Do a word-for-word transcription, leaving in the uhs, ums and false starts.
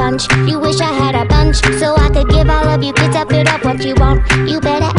lunch. You wish I had a bunch, so I could give all of you kids a bit of what you want. You better